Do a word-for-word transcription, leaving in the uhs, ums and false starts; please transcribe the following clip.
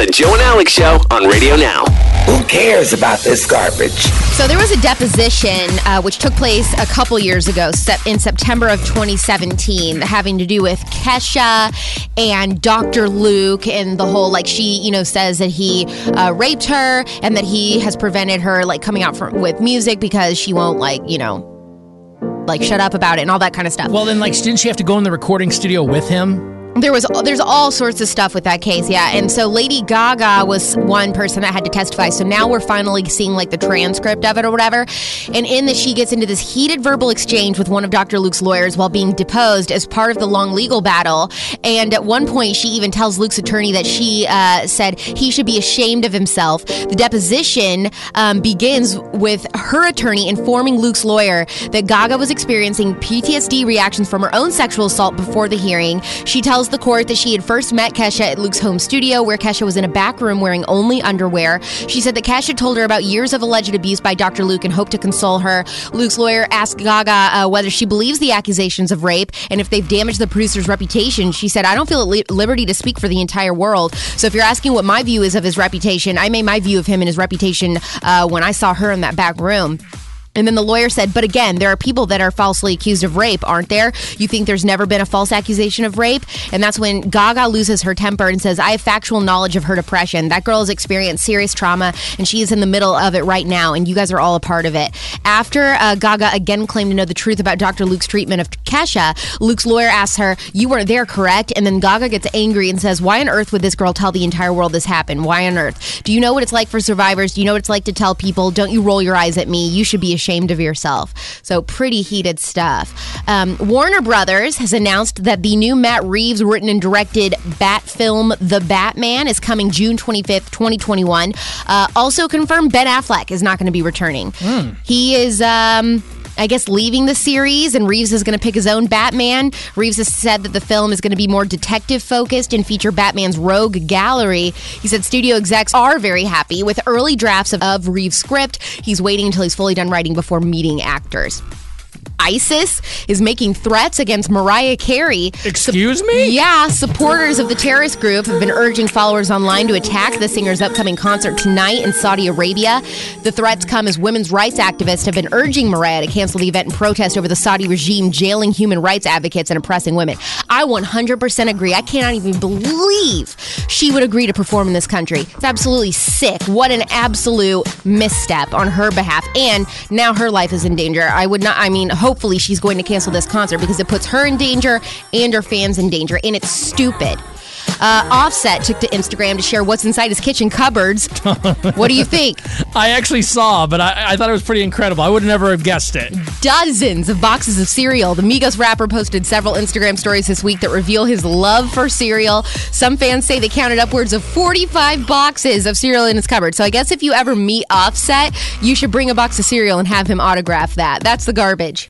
The Joe and Alex Show on Radio Now. Who cares about this garbage? So there was a deposition uh, which took place a couple years ago in September of twenty seventeen having to do with Kesha and Doctor Luke and the whole, like, she, you know, says that he uh, raped her and that he has prevented her, like, coming out from, with music because she won't, like, you know, like, shut up about it and all that kind of stuff. Well, then, like, didn't she have to go in the recording studio with him? There was, there's all sorts of stuff with that case, yeah. And so Lady Gaga was one person that had to testify. So now we're finally seeing, like, the transcript of it or whatever. And in this, she gets into this heated verbal exchange with one of Doctor Luke's lawyers while being deposed as part of the long legal battle. And at one point, she even tells Luke's attorney that she uh, said he should be ashamed of himself. The deposition um, begins with her attorney informing Luke's lawyer that Gaga was experiencing P T S D reactions from her own sexual assault before the hearing. She tells the court that she had first met Kesha at Luke's home studio, where Kesha was in a back room wearing only underwear. She said that Kesha told her about years of alleged abuse by Doctor Luke and hoped to console her. Luke's lawyer asked Gaga uh, whether she believes the accusations of rape and if they've damaged the producer's reputation. She said, I don't feel at li- liberty to speak for the entire world. So if you're asking what my view is of his reputation, I made my view of him and his reputation uh, when I saw her in that back room. And then the lawyer said, but again, there are people that are falsely accused of rape, aren't there? You think there's never been a false accusation of rape? And that's when Gaga loses her temper and says, I have factual knowledge of her depression. That girl has experienced serious trauma, and she is in the middle of it right now, and you guys are all a part of it. After uh, Gaga again claimed to know the truth about Doctor Luke's treatment of Kesha, Luke's lawyer asks her, you weren't there, correct? And then Gaga gets angry and says, why on earth would this girl tell the entire world this happened? Why on earth? Do you know what it's like for survivors? Do you know what it's like to tell people, don't you roll your eyes at me? You should be ashamed of yourself. So pretty heated stuff. Um, Warner Brothers has announced that the new Matt Reeves written and directed Bat film, The Batman, is coming June twenty-fifth, twenty twenty-one. Uh, also confirmed Ben Affleck is not going to be returning. Mm. He is... Um, I guess leaving the series, and Reeves is going to pick his own Batman. Reeves has said that the film is going to be more detective focused and feature Batman's rogue gallery. He said studio execs are very happy with early drafts of, of Reeves' script. He's waiting until he's fully done writing before meeting actors. ISIS is making threats against Mariah Carey. Excuse Sup- me? Yeah, supporters of the terrorist group have been urging followers online to attack the singer's upcoming concert tonight in Saudi Arabia. The threats come as women's rights activists have been urging Mariah to cancel the event in protest over the Saudi regime jailing human rights advocates and oppressing women. I one hundred percent agree. I cannot even believe she would agree to perform in this country. It's absolutely sick. What an absolute misstep on her behalf. And now her life is in danger. I would not, I mean, hopefully she's going to cancel this concert because it puts her in danger and her fans in danger, and it's stupid. Uh, Offset took to Instagram to share what's inside his kitchen cupboards. What do you think? I actually saw, but I, I thought it was pretty incredible. I would never have guessed it. Dozens of boxes of cereal. The Migos rapper posted several Instagram stories this week that reveal his love for cereal. Some fans say they counted upwards of forty-five boxes of cereal in his cupboard. So I guess if you ever meet Offset, you should bring a box of cereal and have him autograph that. That's the garbage.